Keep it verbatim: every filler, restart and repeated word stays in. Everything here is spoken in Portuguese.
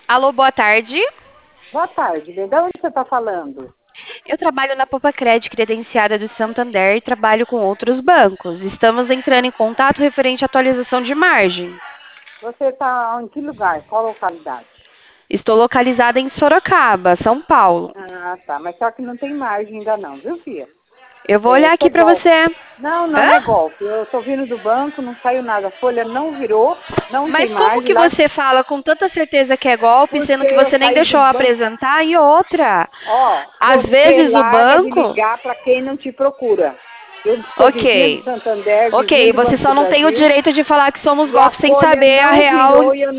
Alô, boa tarde. Boa tarde, bem. De onde você está falando? Eu trabalho na Popacred, credenciada do Santander e trabalho com outros bancos. Estamos entrando em contato referente à atualização de margem. Você está em que lugar? Qual localidade? Estou localizada em Sorocaba, São Paulo. Ah, tá. Mas só que não tem margem ainda não, viu, filha? Eu vou É, olhar isso aqui é para golpe. você. Não, não é Hã? golpe. Eu estou vindo do banco, não saiu nada. A folha não virou, não tem Mas como margem que lá. você fala com tanta certeza que é golpe, sendo Porque que eu você nem saí do deixou eu banco. apresentar? E outra, Ó, às você vezes o larga de banco... ligar para quem não te procura. Eu sou vizinha do Ok, Santander, vizinha ok, do você Banco só do não tem o Brasil. direito de falar que somos E a golpes sem folha saber a não real. virou e eu